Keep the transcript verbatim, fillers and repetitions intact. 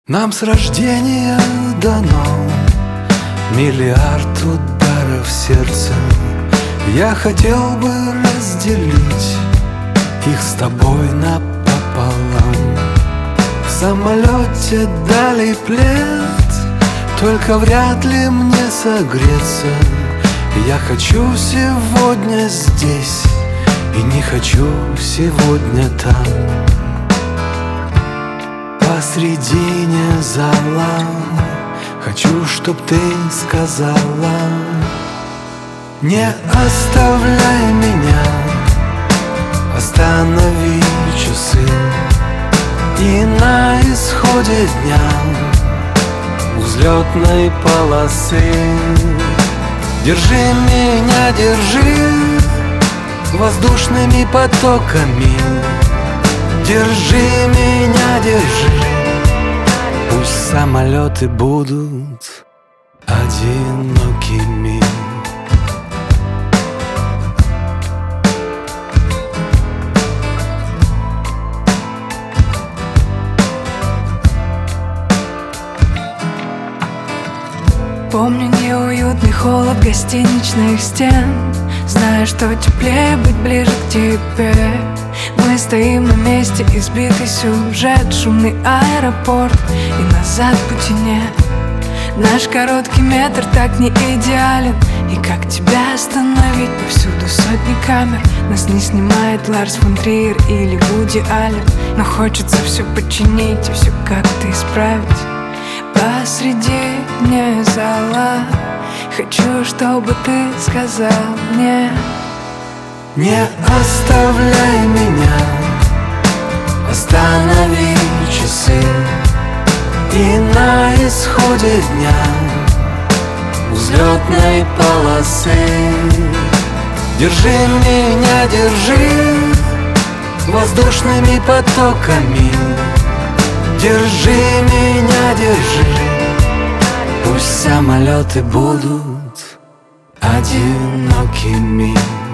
Нам с рождения дано миллиард ударов сердца. Я хотел бы разделить их с тобой напополам. В самолете дали плед, только вряд ли мне согреться. Я хочу сегодня здесь и не хочу сегодня там. Посредине зала хочу, чтоб ты сказала: не оставляй меня, останови часы. И на исходе дня у взлетной полосы держи меня, держи воздушными потоками. Держи меня, держи, пусть самолеты будут одинокими. Помню неуютный холод гостиничных стен, зная, что теплее быть ближе к тебе. Мы стоим на месте, избитый сюжет, шумный аэропорт, и назад пути нет. Наш короткий метр так не идеален, и как тебя остановить? Повсюду сотни камер, нас не снимает Ларс фон Триер или Вуди Аллен. Но хочется все починить и все как-то исправить. Посредине зала хочу, чтобы ты сказал мне: не оставляй меня, останови часы. И на исходе дня у взлетной полосы держи меня, держи воздушными потоками. Держи меня, держи, пусть самолеты будут одинокими.